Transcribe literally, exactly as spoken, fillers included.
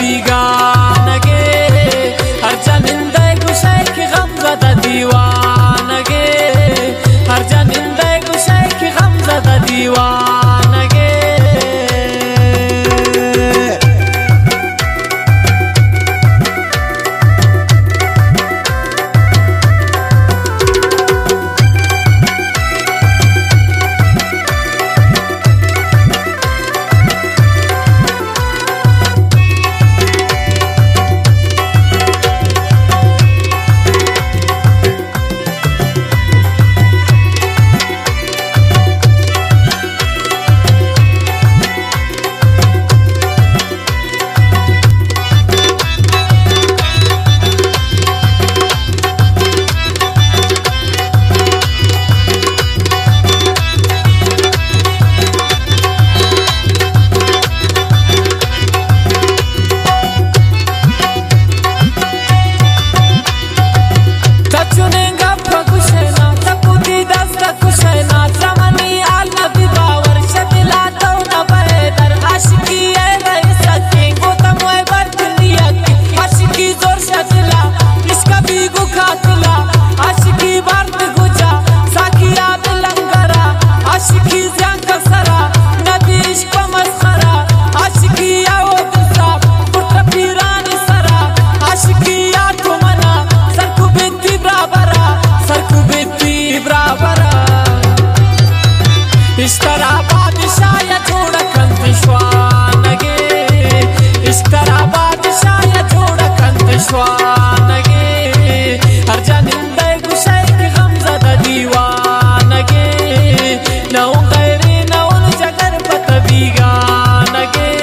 بیگانگی هر جننده گوشه که غم زده دیوانگی هر جننده گوشه که غم زده دیوانگی इस तरह बादशाह या छोड़ कंतश्वानगे इस तरह बादशाह या छोड़ कंतश्वान